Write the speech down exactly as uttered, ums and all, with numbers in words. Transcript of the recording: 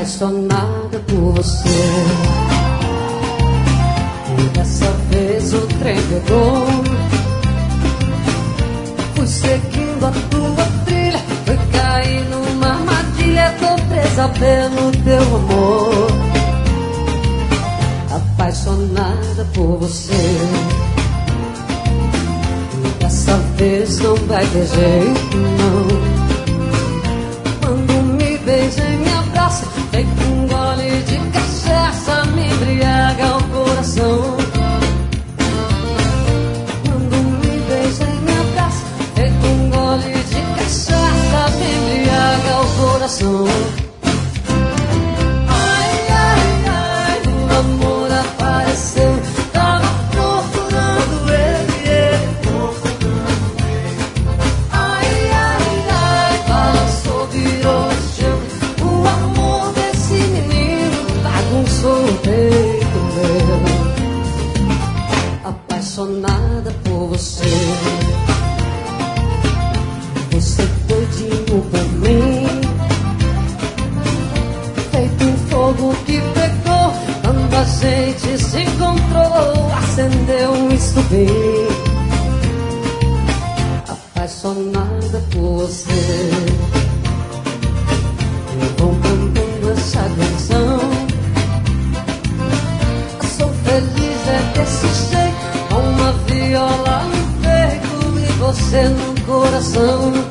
apaixonada por você. E dessa vez o trem pegou. Fui seguindo a tua trilha, fui cair numa armadilha. Tô presa pelo teu amor, apaixonada por você. E dessa vez não vai ter jeito, não. Beija e me abraça, feito um gole de cachaça, me embriaga o coração. Quando me beija e me abraça, feito um gole de cachaça, me embriaga o coração. Ai, ai, ai, o amor apareceu, tava procurando ele, ele procurando ele. Ai, ai, ai, balançou, virou o peito meu, apaixonada por você. Você doidinho por mim, feito um fogo que pegou. Quando a gente se encontrou, acendeu um estupim. Apaixonada por você, eu vou cantando essa canção. Feliz é desse jeito, com uma viola no peito e você no coração.